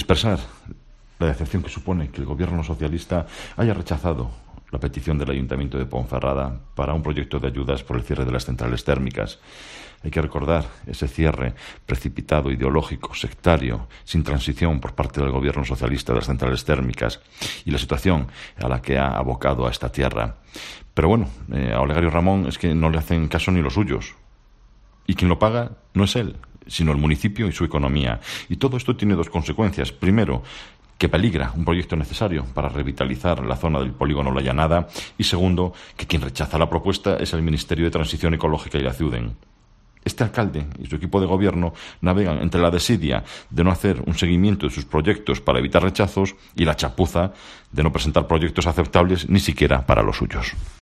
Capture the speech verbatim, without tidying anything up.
expresar la decepción que supone que el gobierno socialista haya rechazado la petición del Ayuntamiento de Ponferrada para un proyecto de ayudas por el cierre de las centrales térmicas. Hay que recordar ese cierre precipitado, ideológico, sectario, sin transición por parte del gobierno socialista de las centrales térmicas y la situación a la que ha abocado a esta tierra. Pero bueno, eh, a Olegario Ramón es que no le hacen caso ni los suyos. Y quien lo paga no es él, sino el municipio y su economía. Y todo esto tiene dos consecuencias. Primero, que peligra un proyecto necesario para revitalizar la zona del polígono La Llanada. Y segundo, que quien rechaza la propuesta es el Ministerio de Transición Ecológica y la Ciuden. Este alcalde y su equipo de gobierno navegan entre la desidia de no hacer un seguimiento de sus proyectos para evitar rechazos y la chapuza de no presentar proyectos aceptables ni siquiera para los suyos.